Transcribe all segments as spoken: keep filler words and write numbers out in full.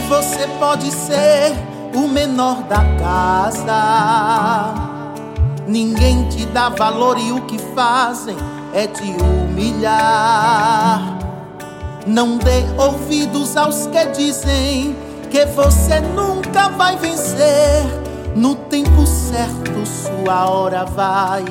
você pode ser o menor da casa. Ninguém te dá valor e o que fazem é te humilhar. Não dê ouvidos aos que dizem que você nunca vai vencer. No tempo certo sua hora vai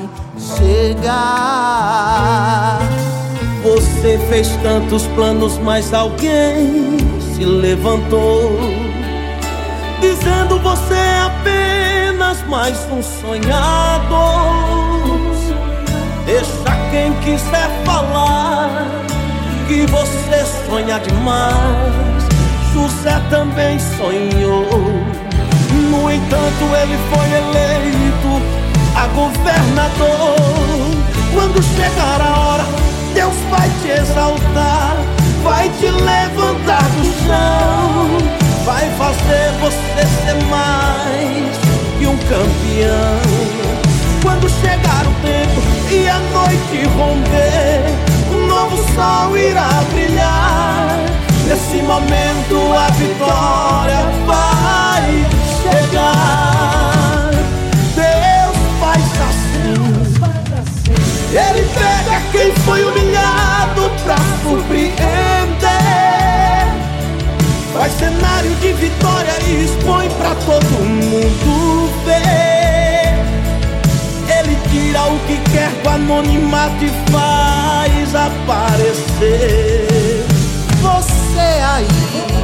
chegar. Você fez tantos planos, mas alguém se levantou, dizendo você é apenas mais um sonhador. Deixa quem quiser falar que você sonha demais. José também sonhou. No entanto, ele foi eleito a governador. Quando chegar a hora, Deus vai te exaltar, vai te levantar do chão, vai fazer você ser mais que um campeão. Quando chegar o tempo e a noite romper, um novo sol irá brilhar. Nesse momento a vitória vai chegar. Deus faz assim, Ele pega quem foi humilhado pra surpreender. Faz cenário de vitória e expõe pra todo mundo ver. Ele tira o que quer com anonimato e faz aparecer. Você aí,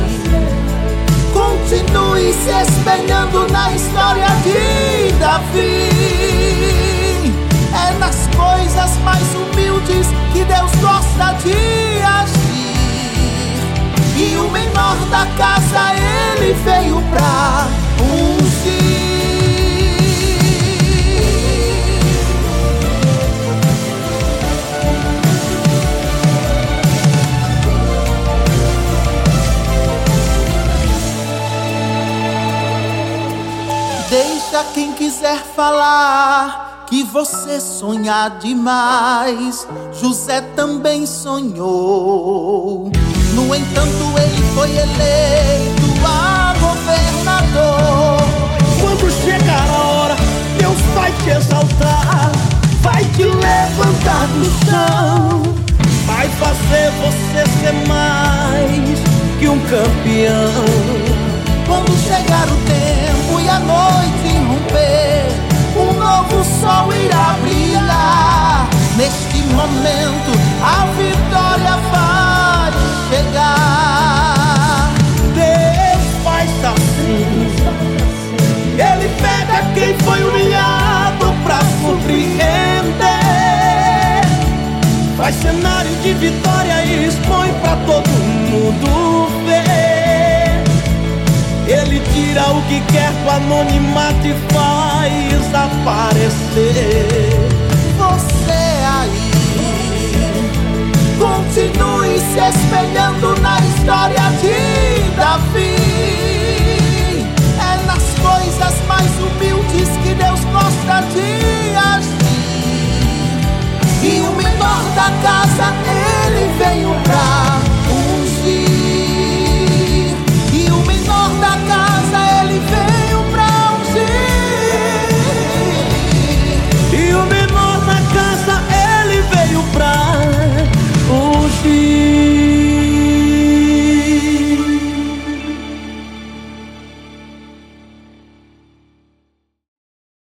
continue se espelhando na história de Davi. É nas coisas mais humildes que Deus gosta de agir. E o menor da casa ele veio pra ungir. Deixa quem quiser falar que você sonha demais. José também sonhou. No entanto, ele foi eleito a governador. Quando chegar a hora, Deus vai te exaltar, vai te levantar do chão, vai fazer você ser mais que um campeão. Quando chegar o tempo e a noite romper, um novo sol irá brilhar. Neste momento a vitória vai chegar. Deus faz assim, Ele pega quem foi humilhado pra surpreender. Faz cenário de vitória e expõe pra todo mundo ver. Ele tira o que quer com anonimato e faz aparecer. Você aí, continue se espelhando na história